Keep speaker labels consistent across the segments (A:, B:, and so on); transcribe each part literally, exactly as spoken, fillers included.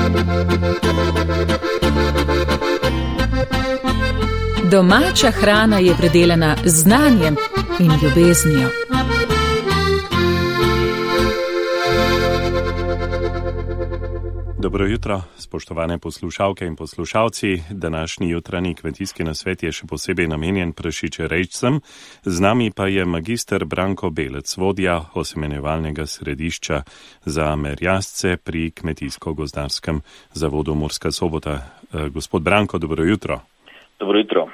A: Domača hrana je predelana z znanjem in ljubeznijo.
B: Dobro jutro, spoštovane poslušalke in poslušalci. Današnji jutranji kmetijski nasvet je še posebej namenjen prašičerejcem. Z nami pa je magister Branko Belec, vodja osemenjevalnega središča za merjasce pri Kmetijsko-gozdarskem zavodu Murska Sobota. Gospod Branko, dobro jutro.
C: Dobro jutro.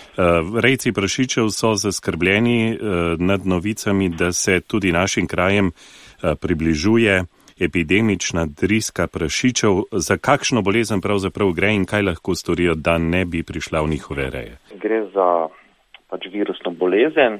B: Rejci prašičev so zaskrbljeni nad novicami, da se tudi našim krajem približuje epidemična driska prašičev. Za kakšno bolezen pravzaprav gre in kaj lahko storijo, da ne bi prišla v njihove reje?
C: Gre za pač virusno bolezen,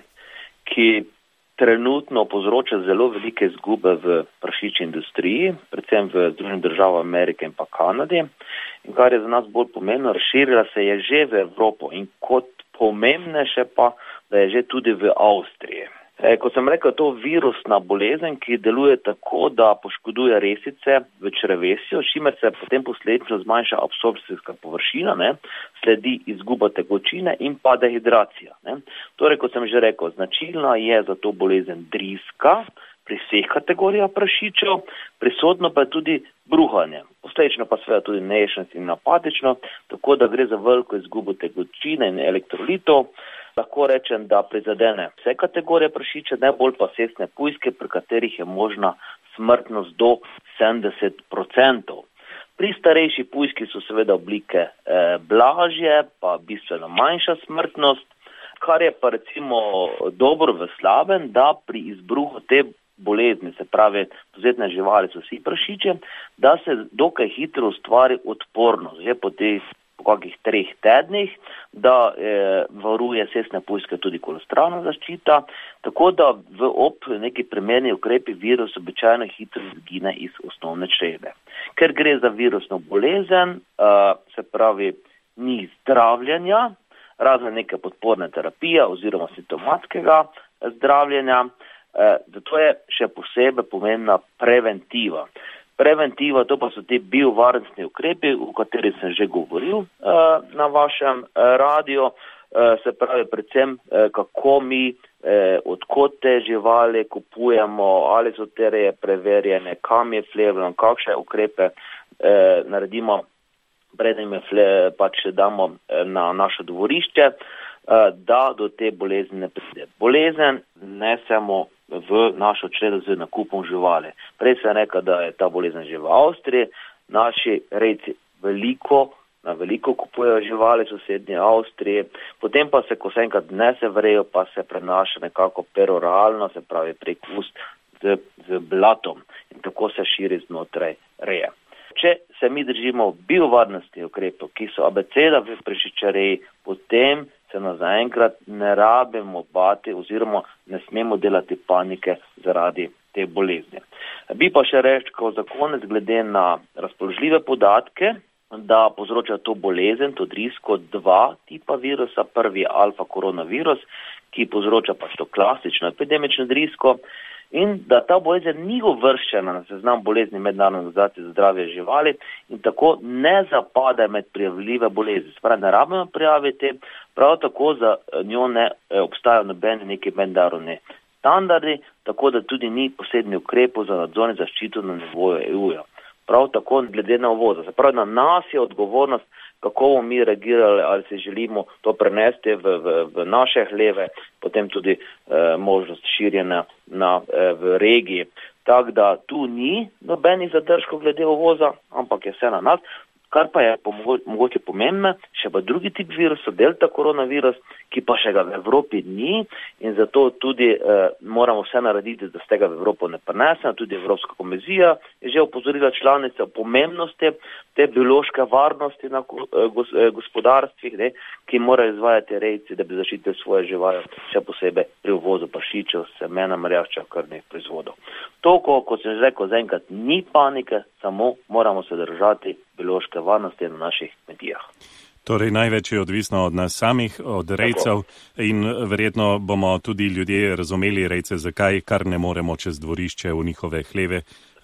C: ki trenutno povzroča zelo velike izgube v prašičji industriji, predvsem v Združenih državah Amerike in pa Kanadi. In kar je za nas bolj pomembno, razširila se je že v Evropo in kot pomembnejše pa, da je že tudi v Avstriji. E, kot sem rekel, to virusna bolezen, ki deluje tako, da poškoduje resice v črevesju, s čimer se potem posledično zmanjša absorpcijska površina, ne, sledi izguba tekočine in pa dehidracija. Ne. Torej, kot sem že rekel, značilna je za to bolezen driska pri vseh kategorijah prašičev, prisotno pa je tudi bruhanje. Posledično pa seveda tudi neješnost in apatično, tako da gre za veliko izgubo tekočine in elektrolitov. Lahko rečem, da prizadene vse kategorije prašiče, najbolj pa sesne pujske, pri katerih je možna smrtnost do sedemdeset procentov. Pri starejši pujski so seveda oblike eh, blažje, pa bistveno manjša smrtnost, kar je pa recimo dobro v slabem, da pri izbruhu te bolezni, se pravi povzetne živali so vsi prašiče, da se dokaj hitro ustvari odpornost, že po teh po kakih treh tednih, da eh, varuje sesne pujske tudi kolostralna zaščita, tako da v ob neki primerni ukrepi virus običajno hitro izgine iz osnovne črede. Ker gre za virusno bolezen, eh, se pravi ni zdravljenja, razen neke podporne terapije oziroma simptomatskega zdravljenja, eh, zato je še posebej pomembna preventiva. Preventiva, to pa so ti biovarnostni ukrepi, o katerih sem že govoril uh, na vašem uh, radiju, uh, se pravi predvsem, uh, kako mi uh, odkot te živali kupujemo, ali so te reje preverjene, kam je flevno, kakšne ukrepe uh, naredimo, preden je fle, pač damo uh, na naše dvorišče, uh, da do te bolezni ne pride. Bolezen ne samo v našo čredo z nakupom živali. Prej sem rekel, da je ta bolezen že v Avstriji. Naši rejci veliko, na veliko kupujejo živali v sosednji Avstriji. Potem pa se, ko se enkrat nese v rejo, pa se prenaša nekako peroralno, se pravi prek ust z, z blatom. In tako se širi znotraj reje. Če se mi držimo biovarnosti ukrepov, ki so abeceda v prašičereji, potem se nas zaenkrat ne rabimo bati oziroma ne smemo delati panike zaradi te bolezni. Bi pa še rekel za konec glede na razpoložljive podatke, da povzroča to bolezen, to drisko, dva tipa virusa. Prvi je alfa koronavirus, ki povzroča pač to klasično epidemično drisko, in da ta bolezen ni uvrščena na seznam bolezni Mednarodne organizacije za zdravje živali in tako ne zapade med prijavljive bolezni. Spravi, ne rabimo prijaviti, prav tako za njo ne obstajajo nobeni neki mednarodni standardi, tako da tudi ni posebnih ukrepov za nadzor in zaščito na nivoju E U-ja. Prav tako glede na uvoza. Se pravi, na nas je odgovornost, kako bomo mi reagirali, ali se želimo to prenesti v, v, v naše hleve, potem tudi eh, možnost širjenja na, eh, v regiji. Tako da tu ni nobenih zadržkov glede uvoza, ampak je vse na nas. Kar pa je mogoče pomembno, še pa drugi tip virusa, delta koronavirus, ki pa še ga v Evropi ni in zato tudi eh, moramo vse narediti, da se tega v Evropo ne prenese. Tudi Evropska komisija je že opozorila članice o pomembnosti te biološke varnosti na gospodarstvih, ne, ki morajo izvajati rejci, da bi zaščitili svoje živali, še posebej pri uvozu prašičev, semena, merjašča, krvnih proizvodov. Toliko, kot sem že rekel, zaenkrat ni panike, samo moramo se držati biološke varnosti na naših kmetijah.
B: Torej največ je odvisno od nas samih, od rejcev. Tako. In verjetno bomo tudi ljudje razumeli rejce, zakaj kar ne moremo čez dvorišče v njihove hleve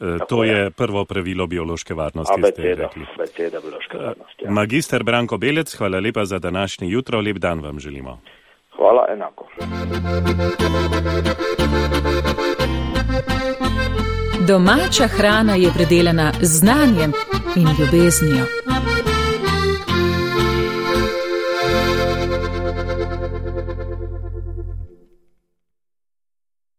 B: To je prvo pravilo biološke varnosti.
C: Abeceda, abeceda biološke varnosti. Ja.
B: Magister Branko Belec, hvala lepa za današnji jutro, lep dan vam želimo.
C: Hvala, enako.
A: Domača hrana je predelana z znanjem in ljubeznijo.